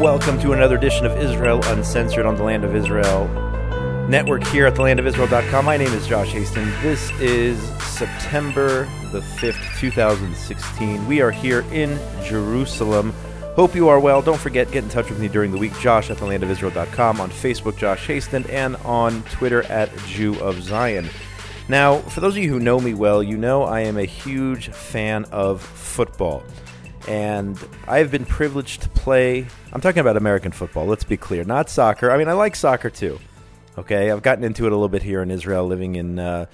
welcome to another edition of Israel Uncensored on the Land of Israel network here at thelandofisrael.com. My name is Josh Haston. This is September the 5th, 2016. We are here in Jerusalem. Hope you are well. Don't forget, get in touch with me during the week, Josh at thelandofisrael.com, on Facebook, Josh Haston, and on Twitter at Jew of Zion. Now, for those of you who know me well, you know I am a huge fan of football. And I've been privileged to play, I'm talking about American football, let's be clear, not soccer. I mean, I like soccer too, okay? I've gotten into it a little bit here in Israel, living in, the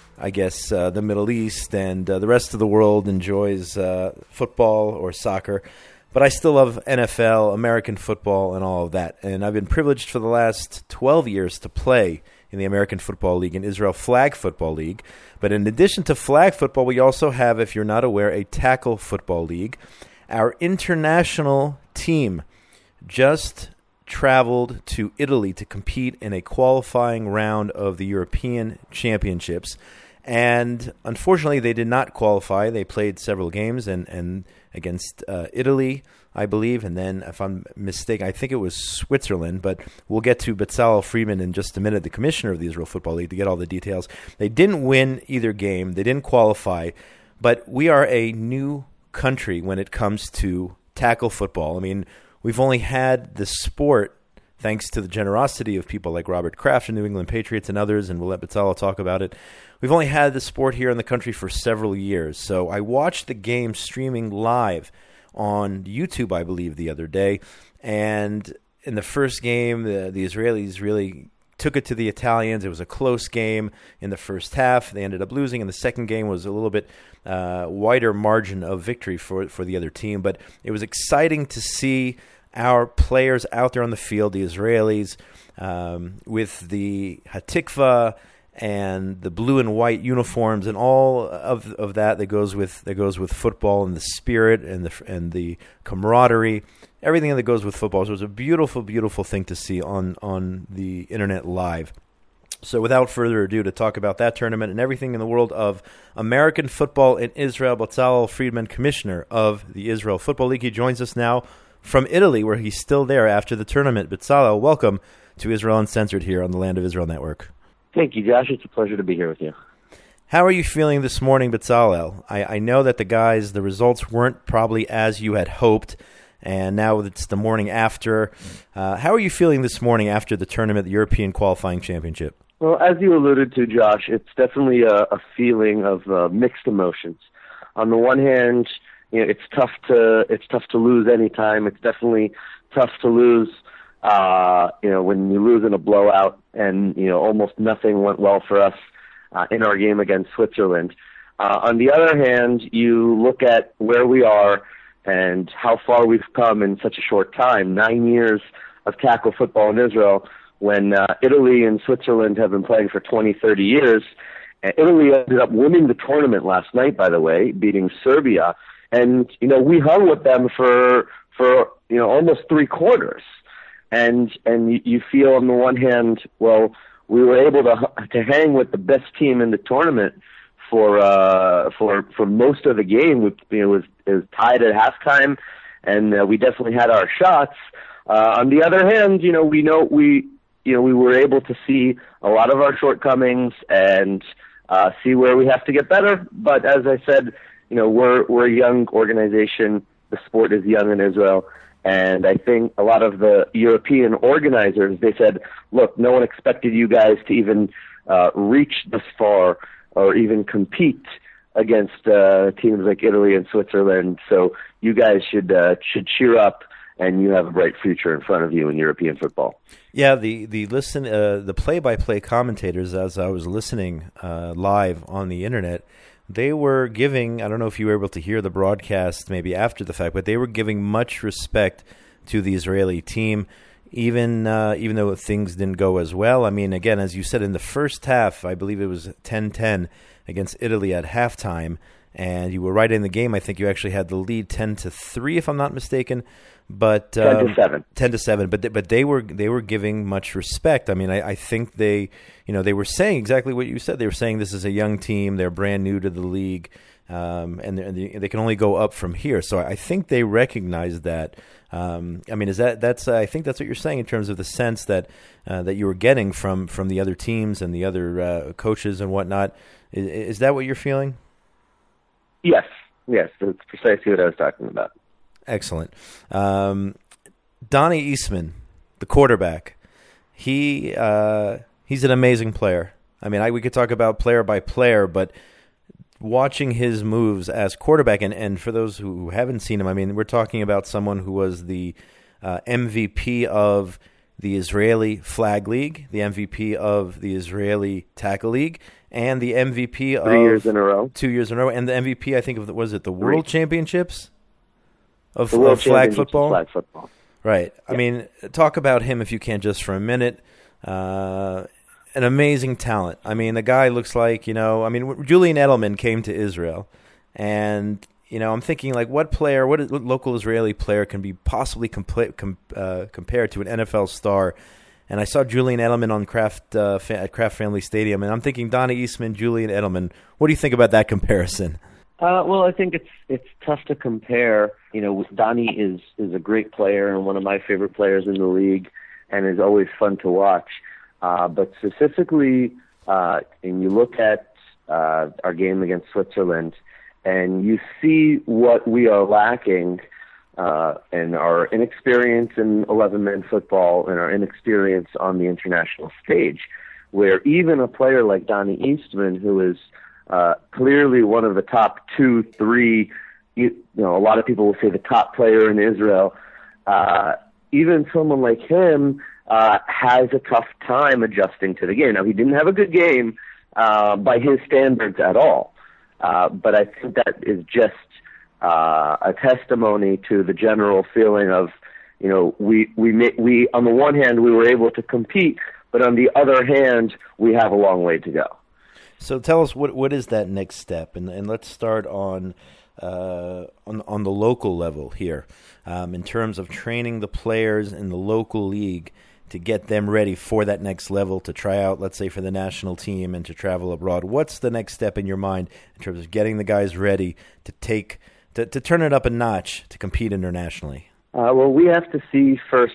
Middle East, and the rest of the world enjoys football or soccer. But I still love NFL, American football, and all of that. And I've been privileged for the last 12 years to play in the American Football League and Israel Flag Football League. But in addition to flag football, we also have, if you're not aware, a tackle football league. Our international team just traveled to Italy to compete in a qualifying round of the European Championships. And unfortunately, they did not qualify. They played several games and against Italy, I believe, and then, if I'm mistaken, I think it was Switzerland, but we'll get to Bezalel Friedman in just a minute, the commissioner of the Israel Football League, to get all the details. They didn't win either game. They didn't qualify, but we are a new country when it comes to tackle football. I mean, we've only had the sport thanks to the generosity of people like Robert Kraft and New England Patriots and others, and we'll let Bezalel talk about it. We've only had the sport here in the country for several years. So I watched the game streaming live on YouTube, I believe, the other day. And in the first game, the Israelis really took it to the Italians. It was a close game in the first half. They ended up losing. And the second game was a little bit wider margin of victory for the other team. But it was exciting to see our players out there on the field, the Israelis, with the Hatikva and the blue and white uniforms and all of that goes with football, and the spirit and the camaraderie, everything that goes with football. So it was a beautiful, beautiful thing to see on the internet live. So without further ado, to talk about that tournament and everything in the world of American football in Israel, Bezalel Friedman, commissioner of the Israel Football League, he joins us now from Italy, where he's still there after the tournament. Bezalel, welcome to Israel Uncensored here on the Land of Israel Network. Thank you, Josh. It's a pleasure to be here with you. How are you feeling this morning, Bezalel? I know that the results weren't probably as you had hoped, and now it's the morning after. How are you feeling this morning after the tournament, the European Qualifying Championship? Well, as you alluded to, Josh, it's definitely a feeling of mixed emotions. On the one hand, it's tough to lose any time. It's definitely tough to lose when you lose in a blowout, and almost nothing went well for us in our game against Switzerland. On the other hand, you look at where we are and how far we've come in such a short time, 9 years of tackle football in Israel, when Italy and Switzerland have been playing for 20, 30 years. Italy ended up winning the tournament last night, by the way, beating Serbia. And, we hung with them for almost 3 quarters. And you feel on the one hand, well, we were able to hang with the best team in the tournament for most of the game. It was tied at halftime, and we definitely had our shots. On the other hand, we were able to see a lot of our shortcomings and see where we have to get better. But as I said, we're a young organization. The sport is young in Israel. And I think a lot of the European organizers, they said, look, no one expected you guys to even reach this far or even compete against teams like Italy and Switzerland. So you guys should cheer up, and you have a bright future in front of you in European football. Yeah, the play-by-play commentators, as I was listening live on the internet, they were giving, I don't know if you were able to hear the broadcast maybe after the fact, but they were giving much respect to the Israeli team, even though things didn't go as well. I mean, again, as you said, in the first half, I believe it was 10-10 against Italy at halftime, and you were right in the game. I think you actually had the lead 10-3, if I'm not mistaken. But 10-7. 10-7. But they were giving much respect. I mean, I think they were saying exactly what you said. They were saying this is a young team. They're brand new to the league, and they can only go up from here. So I think they recognize that. I mean, that's I think that's what you're saying in terms of the sense that that you were getting from the other teams and the other coaches and whatnot. Is that what you're feeling? Yes, that's precisely what I was talking about. Excellent. Donnie Eastman, the quarterback, he's an amazing player. I mean, we could talk about player by player, but watching his moves as quarterback, and for those who haven't seen him, I mean, we're talking about someone who was the MVP of the Israeli Flag League, the MVP of the Israeli Tackle League, and the MVP of 3 years in a row. 2 years in a row, and the MVP, I think, of was it the World Championships of flag football? Flag football. Right. Yeah. I mean, talk about him if you can just for a minute. An amazing talent. I mean, the guy looks like, Julian Edelman came to Israel, and, I'm thinking, like, what local Israeli player can be possibly compared to an NFL star? And I saw Julian Edelman on at Kraft Family Stadium, and I'm thinking Donnie Eastman, Julian Edelman. What do you think about that comparison? Well, I think it's tough to compare. Donnie is a great player and one of my favorite players in the league, and is always fun to watch. But specifically, and you look at our game against Switzerland, and you see what we are lacking in our inexperience in 11-man football and our inexperience on the international stage, where even a player like Donnie Eastman, who is clearly one of the top 2, 3, a lot of people will say the top player in Israel, even someone like him has a tough time adjusting to the game. Now, he didn't have a good game by his standards at all, but I think that is just a testimony to the general feeling of, we on the one hand, we were able to compete, but on the other hand, we have a long way to go. So tell us what is that next step, and let's start on the local level here, in terms of training the players in the local league to get them ready for that next level, to try out, let's say, for the national team and to travel abroad. What's the next step in your mind in terms of getting the guys ready to turn it up a notch to compete internationally? Well, we have to see first.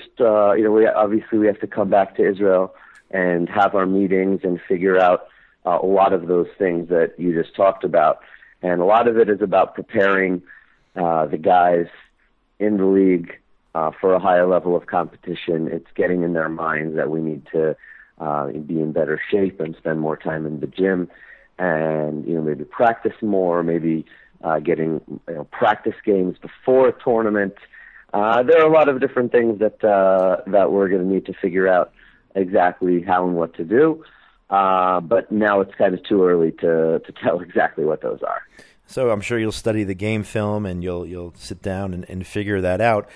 We have to come back to Israel and have our meetings and figure out a lot of those things that you just talked about. And a lot of it is about preparing the guys in the league for a higher level of competition. It's getting in their minds that we need to be in better shape and spend more time in the gym, and maybe practice more, maybe getting practice games before a tournament. There are a lot of different things that we're going to need to figure out exactly how and what to do. But now it's kind of too early to tell exactly what those are. So I'm sure you'll study the game film and you'll sit down and figure that out.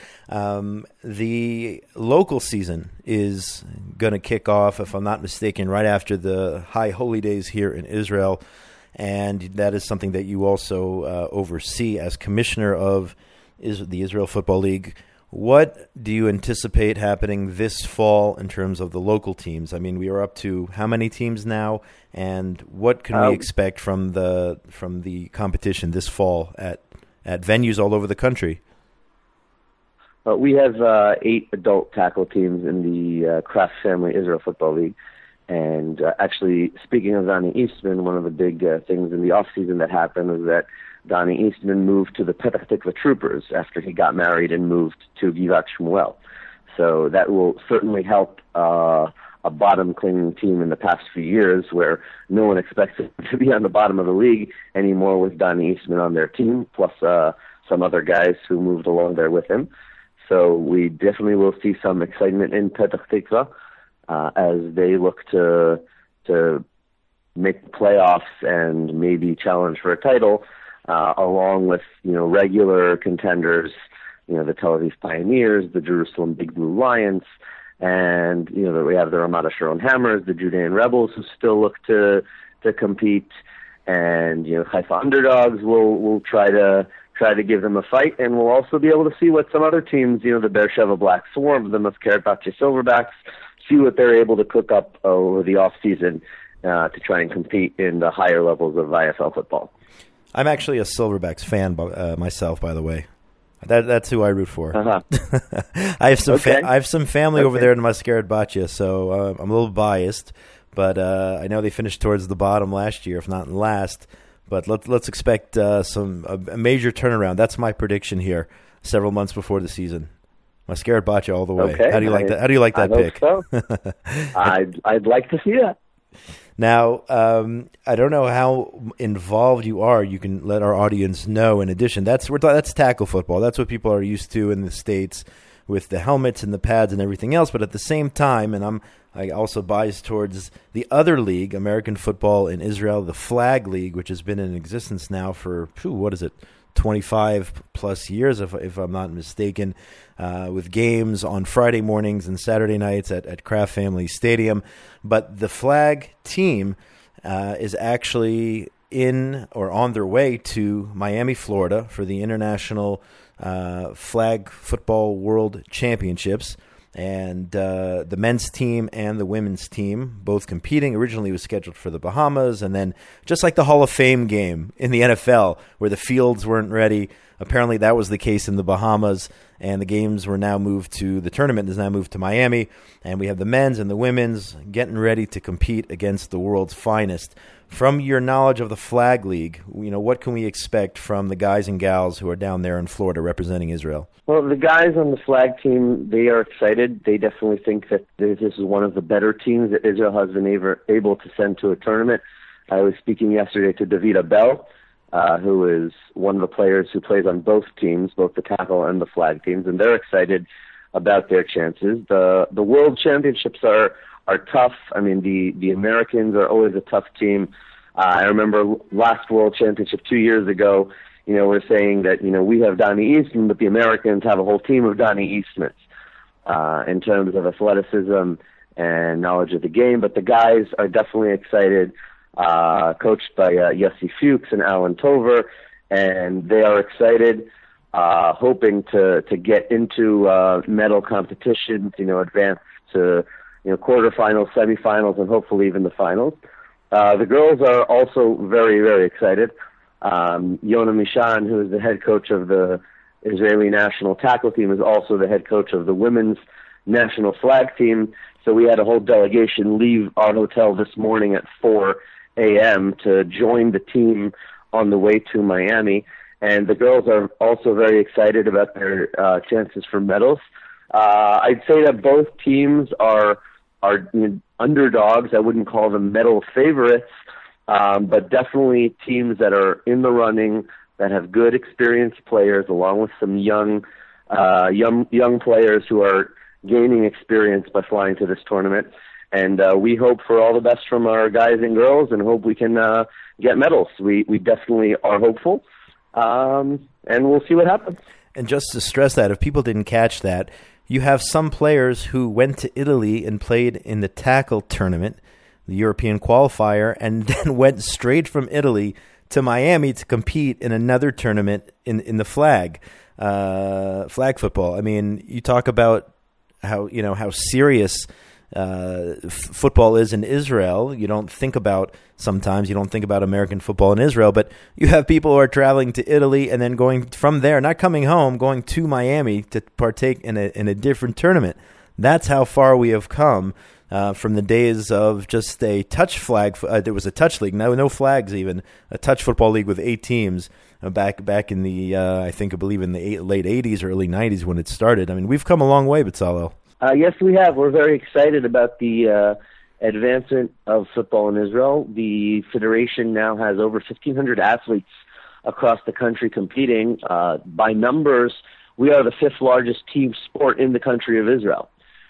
The local season is going to kick off, if I'm not mistaken, right after the High Holy Days here in Israel, and that is something that you also oversee as commissioner of the Israel Football League. What do you anticipate happening this fall in terms of the local teams? I mean, we are up to how many teams now, and what can we expect from the competition this fall at venues all over the country? We have 8 adult tackle teams in the Kraft Family Israel Football League. And actually, speaking of Donnie Eastman, one of the big things in the off-season that happened was that Donnie Eastman moved to the Petah Tikva Troopers after he got married and moved to Givat Shmuel. So that will certainly help a bottom-clinging team in the past few years where no one expects it to be on the bottom of the league anymore with Donnie Eastman on their team, plus some other guys who moved along there with him. So we definitely will see some excitement in Petah Tikva as they look to make the playoffs and maybe challenge for a title, along with regular contenders, the Tel Aviv Pioneers, the Jerusalem Big Blue Lions, and we have the Ramat Sharon Hammers, the Judean Rebels, who still look to compete, and Haifa Underdogs will try to give them a fight, and we'll also be able to see what some other teams, the Beersheba Black Swarm, the Mafkeret Batya Silverbacks, see what they're able to cook up over the off season to try and compete in the higher levels of IFL football. I'm actually a Silverbacks fan myself, by the way. That's who I root for. Uh-huh. I have some Okay. I have some family over Okay. there in Mosquera-Batcha, so I'm a little biased. But I know they finished towards the bottom last year, if not in last. But let's expect a major turnaround. That's my prediction here, several months before the season. Mosquera-Batcha all the way. Okay. How do you like that? How do you like that I pick? hope so. I'd like to see that. Now, I don't know how involved you are. You can let our audience know. In addition, that's tackle football. That's what people are used to in the States with the helmets and the pads and everything else. But at the same time, and I also bias towards the other league, American football in Israel, the Flag League, which has been in existence now for 25 plus years, if I'm not mistaken, with games on Friday mornings and Saturday nights at Kraft Family Stadium. But the flag team is actually in or on their way to Miami, Florida for the International Flag Football World Championships. And the men's team and the women's team both competing. Originally it was scheduled for the Bahamas, and then just like the Hall of Fame game in the NFL where the fields weren't ready, apparently that was the case in the Bahamas, and the games were now moved to, the tournament is now moved to Miami, and we have the men's and the women's getting ready to compete against the world's finest. From your knowledge of the Flag League, what can we expect from the guys and gals who are down there in Florida representing Israel? Well, the guys on the flag team, they are excited. They definitely think that this is one of the better teams that Israel has been able to send to a tournament. I was speaking yesterday to David Abel, who is one of the players who plays on both teams, both the tackle and the flag teams, and they're excited about their chances. The World Championships are tough. I mean, the Americans are always a tough team. I remember last World Championship 2 years ago, we're saying that, we have Donnie Eastman, but the Americans have a whole team of Donnie Eastmans in terms of athleticism and knowledge of the game. But the guys are definitely excited, coached by Yossi Fuchs and Alan Tover, and they are excited, hoping to get into medal competitions, advance to quarterfinals, semifinals, and hopefully even the finals. The girls are also very, very excited. Yona Mishan, who is the head coach of the Israeli national tackle team, is also the head coach of the women's national flag team. So we had a whole delegation leave our hotel this morning at 4 a.m. to join the team on the way to Miami. And the girls are also very excited about their chances for medals. I'd say that both teams are underdogs. I wouldn't call them medal favorites, but definitely teams that are in the running, that have good experienced players, along with some young players who are gaining experience by flying to this tournament. And we hope for all the best from our guys and girls, and hope we can get medals. We definitely are hopeful, and we'll see what happens. And just to stress that, if people didn't catch that, you have some players who went to Italy and played in the tackle tournament, the European qualifier, and then went straight from Italy to Miami to compete in another tournament in the flag football. I mean, you talk about how serious football is in Israel. You don't think about American football in Israel, but you have people who are traveling to Italy and then going from there, not coming home, going to Miami to partake in a different tournament. That's how far we have come from the days of just a touch flag. There was a touch league, no flags even, a touch football league with 8 teams back in the I believe in the late 80s, early 90s when it started. I mean, we've come a long way, Betzalel. Yes, we have. We're very excited about the advancement of football in Israel. The federation now has over 1,500 athletes across the country competing. By numbers, we are the 5th largest team sport in the country of Israel.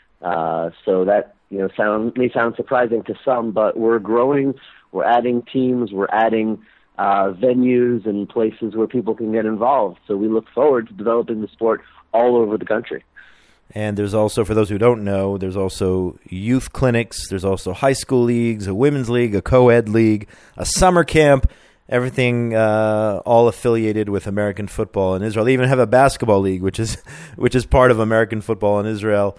So that may sound surprising to some, but we're growing. We're adding teams. We're adding venues and places where people can get involved. So we look forward to developing the sport all over the country. And there's also, for those who don't know, there's also youth clinics, there's also high school leagues, a women's league, a co-ed league, a summer camp, everything all affiliated with American football in Israel. They even have a basketball league, which is part of American football in Israel,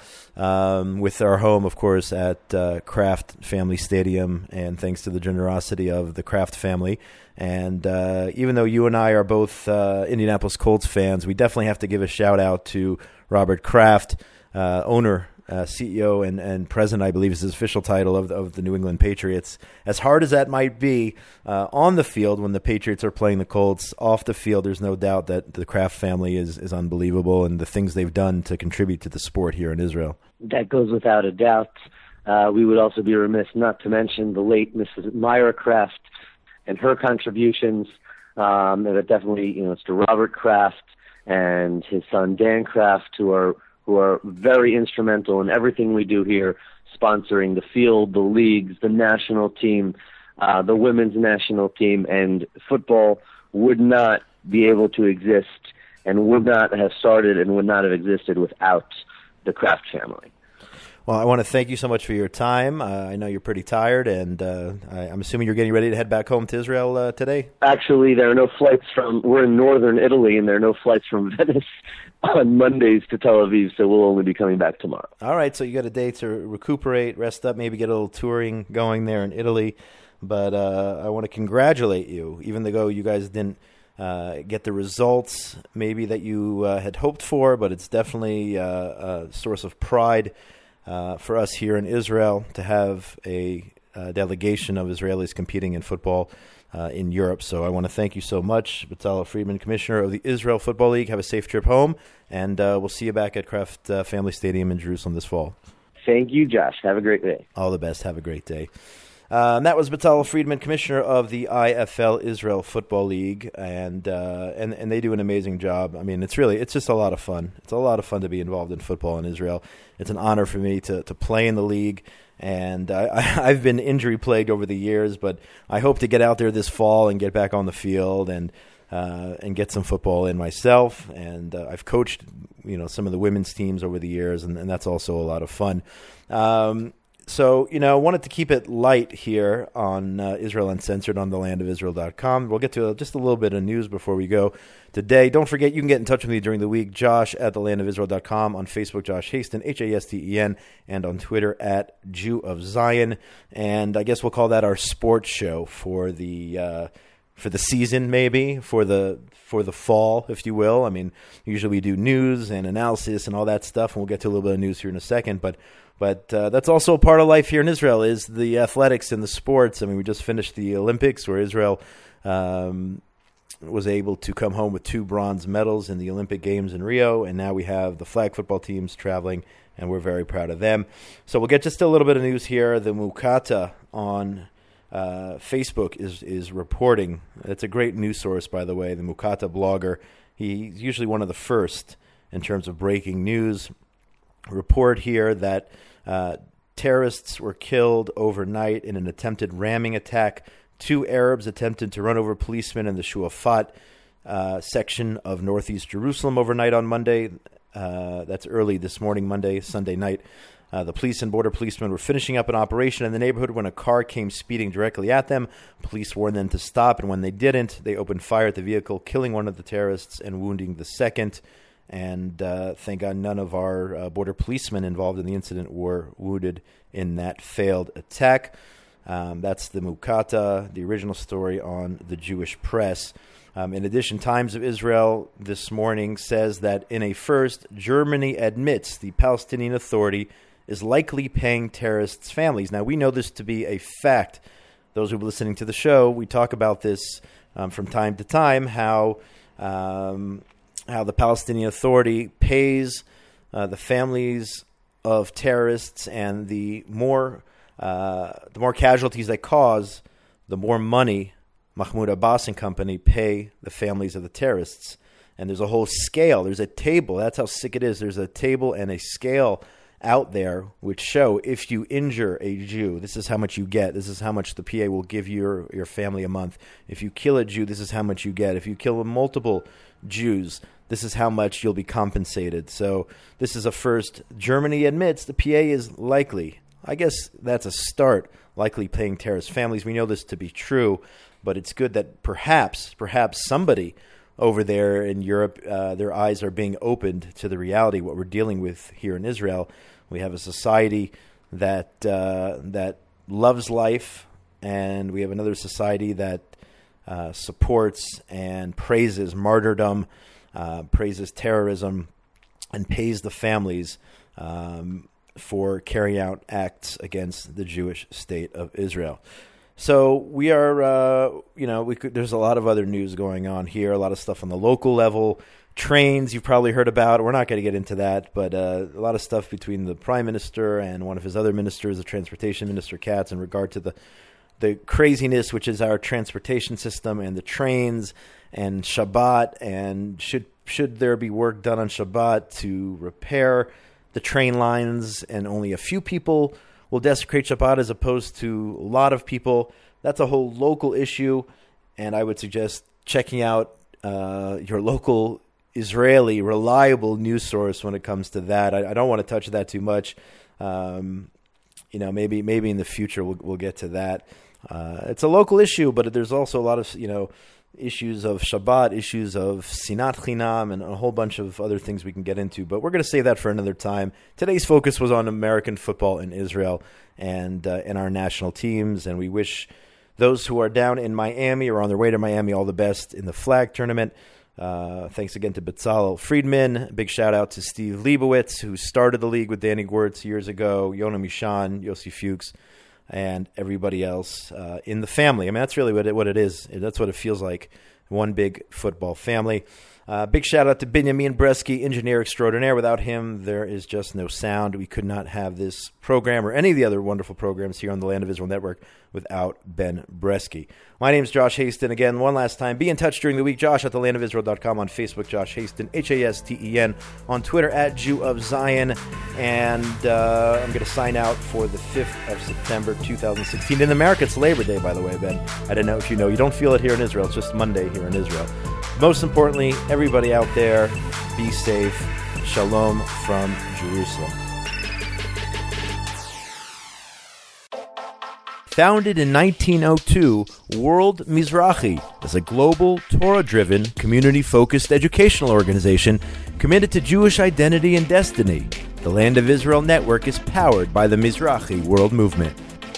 with our home, of course, at Kraft Family Stadium, and thanks to the generosity of the Kraft family. And even though you and I are both Indianapolis Colts fans, we definitely have to give a shout-out to Robert Kraft, owner, CEO and president, I believe is his official title, of the New England Patriots. As hard as that might be on the field when the Patriots are playing the Colts, off the field, there's no doubt that the Kraft family is unbelievable, and the things they've done to contribute to the sport here in Israel. That goes without a doubt. We would also be remiss not to mention the late Mrs. Myra Kraft and her contributions. That definitely, it's to Robert Kraft and his son Dan Kraft, who are very instrumental in everything we do here, sponsoring the field, the leagues, the national team, the women's national team, and football would not be able to exist and would not have started and would not have existed without the Kraft family. Well, I want to thank you so much for your time. I know you're pretty tired, and I'm assuming you're getting ready to head back home to Israel today? Actually, there are no flights we're in northern Italy, and there are no flights from Venice on Mondays to Tel Aviv, so we'll only be coming back tomorrow. All right, so you got a day to recuperate, rest up, maybe get a little touring going there in Italy. But I want to congratulate you, even though you guys didn't get the results maybe that you had hoped for, but it's definitely a source of pride for us here in Israel to have a delegation of Israelis competing in football in Europe. So I want to thank you so much, Betzalel Friedman, Commissioner of the Israel Football League. Have a safe trip home, and we'll see you back at Kraft Family Stadium in Jerusalem this fall. Thank you, Josh. Have a great day. All the best. Have a great day. That was Betzalel Friedman, Commissioner of the IFL Israel Football League, and they do an amazing job. I mean, it's just a lot of fun. It's a lot of fun to be involved in football in Israel. It's an honor for me to play in the league, and I've been injury plagued over the years, but I hope to get out there this fall and get back on the field and get some football in myself. And I've coached, some of the women's teams over the years, and that's also a lot of fun. So, wanted to keep it light here on Israel Uncensored on thelandofisrael.com. We'll get to just a little bit of news before we go today. Don't forget, you can get in touch with me during the week, Josh at thelandofisrael.com, on Facebook, Josh Hasten, Hasten, and on Twitter at Jew of Zion. And I guess we'll call that our sports show for the season, maybe, for the fall, if you will. I mean, usually we do news and analysis and all that stuff, and we'll get to a little bit of news here in a second, but that's also a part of life here in Israel, is the athletics and the sports. I mean, we just finished the Olympics, where Israel was able to come home with 2 bronze medals in the Olympic Games in Rio, and now we have the flag football teams traveling, and we're very proud of them. So we'll get just a little bit of news here. The Mukata on Facebook is reporting. It's a great news source, by the way, the Mukata blogger. He's usually one of the first in terms of breaking news. Report here that terrorists were killed overnight in an attempted ramming attack. 2 Arabs attempted to run over policemen in the Shuafat section of northeast Jerusalem overnight on Monday. That's early this morning, Sunday night. The police and border policemen were finishing up an operation in the neighborhood when a car came speeding directly at them. Police warned them to stop, and when they didn't, they opened fire at the vehicle, killing one of the terrorists and wounding the second. And thank God none of our border policemen involved in the incident were wounded in that failed attack. That's the Mukata, the original story on the Jewish press. In addition, Times of Israel this morning says that in a first, Germany admits the Palestinian Authority is likely paying terrorists' families. Now, we know this to be a fact. Those who are listening to the show, we talk about this from time to time, how the Palestinian Authority pays the families of terrorists, and the more casualties they cause, the more money Mahmoud Abbas and company pay the families of the terrorists. And there's a whole scale. There's a table. That's how sick it is. There's a table and a scale out there which show if you injure a Jew, this is how much you get. This is how much the PA will give your family a month. If you kill a Jew, this is how much you get. If you kill multiple Jews, this is how much you'll be compensated. So this is a first. Germany admits the PA is likely I guess that's a start, likely paying terrorist families. We know this to be true, but it's good that perhaps somebody over there in Europe, their eyes are being opened to the reality, what we're dealing with here in Israel. We have a society that loves life, and we have another society that supports and praises martyrdom, praises terrorism, and pays the families for carrying out acts against the Jewish state of Israel. So we are, there's a lot of other news going on here, a lot of stuff on the local level. Trains you've probably heard about. We're not going to get into that, but a lot of stuff between the prime minister and one of his other ministers, the transportation minister, Katz, in regard to the craziness, which is our transportation system and the trains and Shabbat, and should there be work done on Shabbat to repair the train lines, and only a few people will desecrate Shabbat as opposed to a lot of people. That's a whole local issue, and I would suggest checking out your local Israeli reliable news source when it comes to that. I don't want to touch that too much. Maybe in the future we'll get to that. It's a local issue, but there's also a lot of issues of Shabbat, issues of Sinat Chinam, and a whole bunch of other things we can get into. But we're going to save that for another time. Today's focus was on American football in Israel and our national teams, and we wish those who are down in Miami or on their way to Miami all the best in the flag tournament. Thanks again to Bezalel Friedman. Big shout out to Steve Leibowitz, who started the league with Danny Gewirtz years ago, Yona Mishan, Yossi Fuchs, and everybody else in the family. I mean, that's really what it is. That's what it feels like, one big football family. Big shout-out to Binyamin Bresky, engineer extraordinaire. Without him, there is just no sound. We could not have this program or any of the other wonderful programs here on the Land of Israel Network without Ben Bresky. My name is Josh Hasten. Again, one last time, be in touch during the week. Josh at thelandofisrael.com, on Facebook, Josh Hasten, Hasten, on Twitter at Jew of Zion. And I'm going to sign out for the 5th of September, 2016. In America, it's Labor Day, by the way, Ben. I didn't know if you know. You don't feel it here in Israel. It's just Monday here in Israel. Most importantly, everybody out there, be safe. Shalom from Jerusalem. Founded in 1902, World Mizrahi is a global, Torah-driven, community-focused educational organization committed to Jewish identity and destiny. The Land of Israel Network is powered by the Mizrahi World Movement.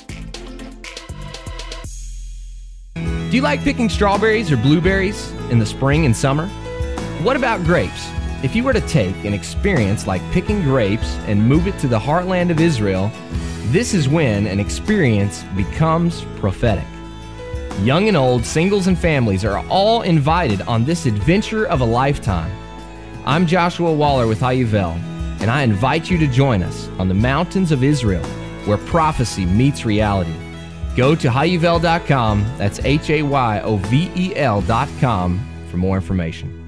Do you like picking strawberries or blueberries in the spring and summer? What about grapes? If you were to take an experience like picking grapes and move it to the heartland of Israel, this is when an experience becomes prophetic. Young and old, singles and families are all invited on this adventure of a lifetime. I'm Joshua Waller with Hayuvel, and I invite you to join us on the mountains of Israel, where prophecy meets reality. Go to Hayuvel.com, that's Hayuvel.com, for more information.